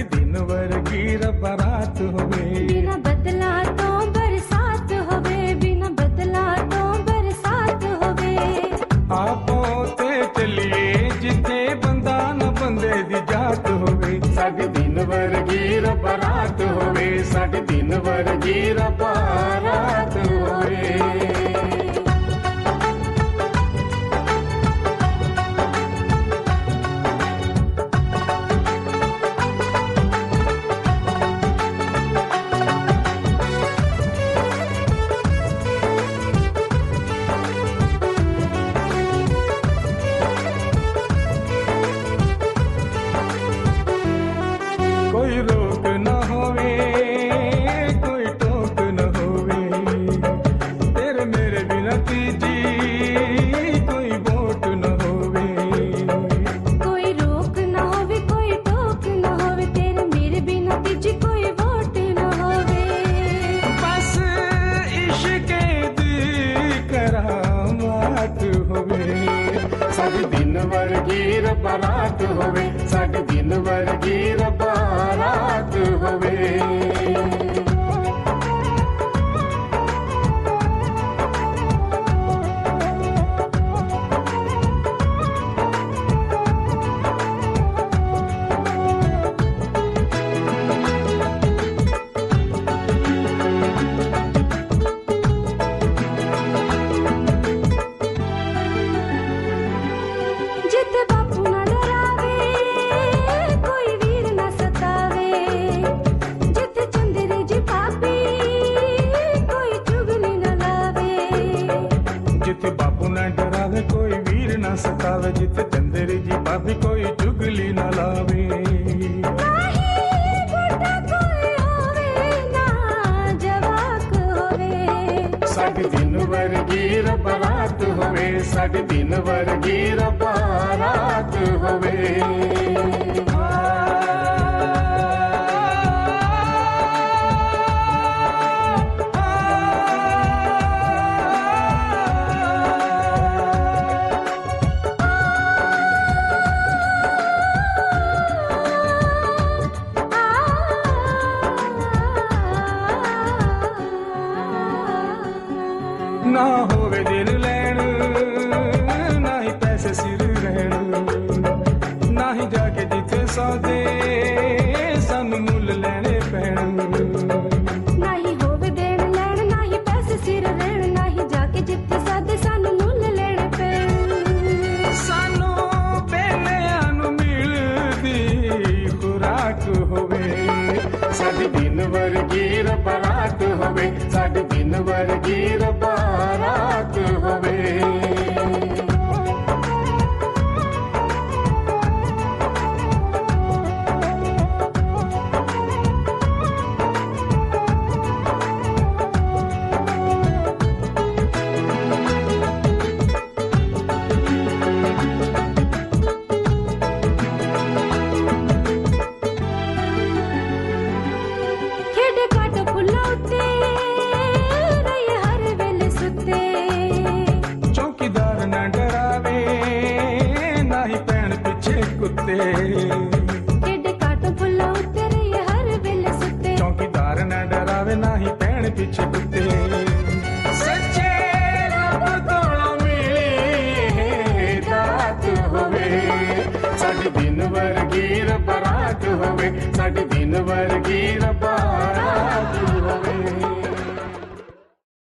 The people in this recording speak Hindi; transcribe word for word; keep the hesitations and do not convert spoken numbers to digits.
साडी दिन वर्गी रब्बा रात होवे। बिना बदला तो बरसात होवे, बिना बदला तो बरसात होवे। आपो ते चलिए जिथे बंदा न बंदे दी जात होवे। साडी दिन वर्गी रब्बा रात होवे, साडी दिन वर्गी रब्बा रात होवे। कोई रोक न होवे, कोई टोक न होवे, तेरे मेरे बिना तीजी कोई वोट न होवे। कोई रोक न होवे, कोई टोक न होवे, तेरे मेरे बिना तीजी कोई वोट न होवे। बस इश्क दी करामात होवे। साडी दिन वर्गी रब्बा रात होवे, साडी दिन वर्गी रब्बा रात होवे। जिथे बापू न डरावे, कोई वीर न सतावे, जिथे चंद्र जी पापी कोई चुगली न लावे। जिथे बापू न डरावे कोई वीर न सतावे, जिथे चंदेरी जी भाभी कोई चुगली न लावे। नाही बुढ़ा कोई होवे, ना जवाक होवे। साडी दिन वर्गी रब्बा रात होवे, साडी दिन वर्गी रब्बा रात होवे। ना होवे दिल लैन, ना ही पैसे सिर रहन, ना ही जाके जिथे सौदे सानू मुल लैने पैण। ना ही होवे देन लैन, ना ही पैसे सिर रहन, ना ही जाके जिथे सादे सानू मुल लेने पैण। सानू बेलियां नू मिलदी खुराक होवे। साडी दिन वर्गी रब्बा रात होवे, साडी दिन वर्गी रब्बा रात होवे। खेडे काट फुल्लां उत्ते रहिए हर वेले सुत्ते। चौकीदार न डरावे, ना ही पैण पिछे कुत्ते। खेडे काट फुल्लां उत्ते रहिए हर वेले सुत्ते। चौकीदार न डरावे, ना ही पैण पिछे कुत्ते। सच्चे रब कोलों मिली दात होवे। साडी दिन वर्गी रब्बा रात होवे, साडी दिन वर्गी रब्बा रात होवे।